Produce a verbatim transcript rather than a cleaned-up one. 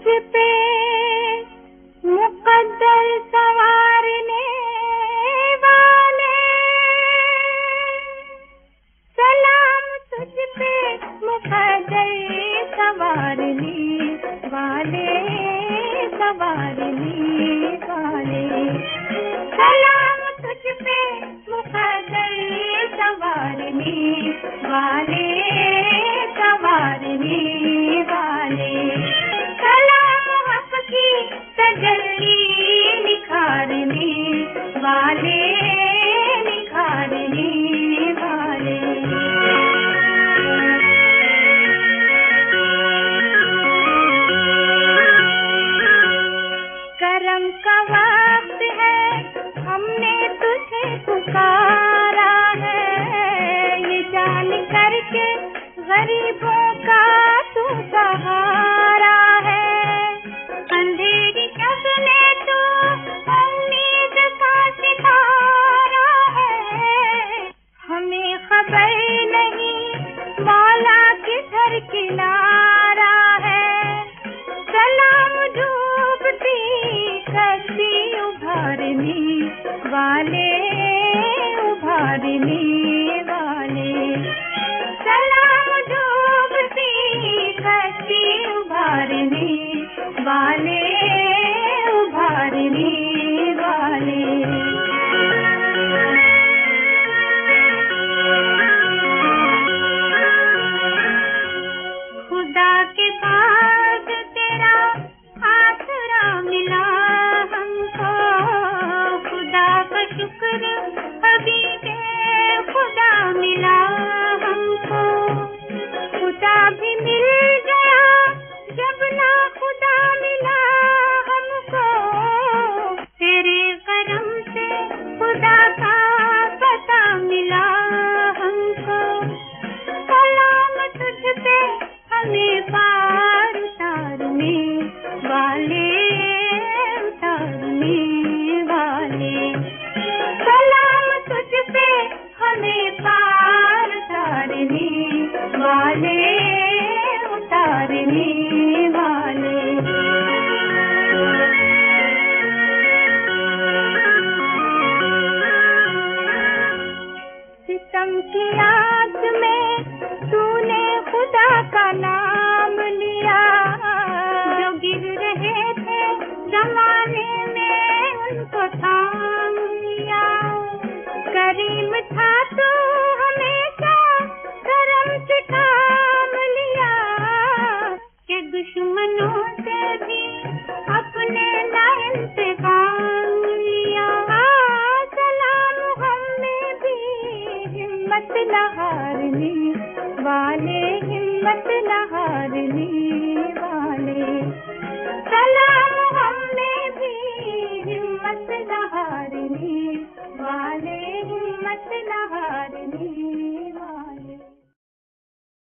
तुझ पे मुकद्दर सवारने वाले, सलाम तुझ पे मुकद्दर सवारने वाले, सवारने वाले, सलाम तुझ पे मुकद्दर सवारने वाले, सवारने वाले, सलाम हक की तजल्ली निखारने वाले, निखारने वाले। करम का वक्त है, हमने तुझे पुकारा है, ये जान करके गरीबों का तू सहारा है। अंधेरी शब में तू उम्मीद का सितारा है, हमें खबर नहीं मौला किधर किनारा है। सलाम डूबती कश्ती उभारने वाले, उभारने वाले, सलाम डूबती कश्ती उभारने वाले, उभारने वाले। खुदा के पास तेरा आसरा मिला हमको, खुदा का शुक्र हबीबे खुदा मिला हमको। खुदा भी मिल गया जब ना खुदा मिला हमको, तेरे करम से खुदा का पता मिला हमको। सलाम तुझ पे हमें पार उतारने वाले, उतारने वाले, सलाम तुझ पे हमें पार उतारने वाले, उतारने वाले। सितम की आग में तूने खुदा का नाम लिया, जो गिर रहे थे जमाने में उनको थाम लिया। करीम था तू हमेशा करम से थाम लिया, कि दुश्मनों से भी अपने ना इंतकाम लिया। सलाम हमें भी हिम्मत न हारने वाले, हिम्मत न हारने वाले, सलाम हमें भी हिम्मत न हारने वाले, हिम्मत न हारने